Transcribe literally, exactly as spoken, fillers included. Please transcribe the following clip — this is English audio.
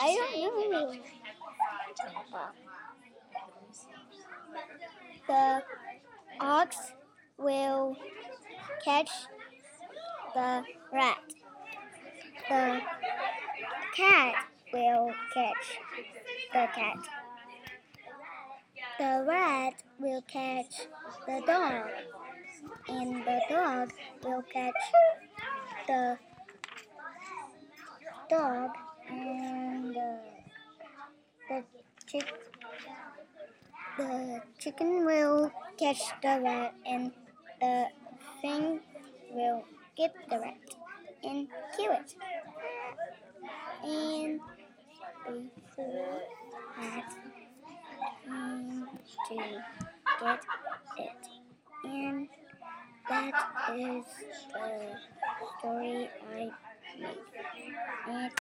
I don't know. The ox will catch the rat. The cat will catch the cat. The rat will catch the dog. And the dog will catch the dog. And the, the, chick, the chicken will catch the rat. And the thing will get the rat and kill it. And before that, and to get it. And that is the story I made. And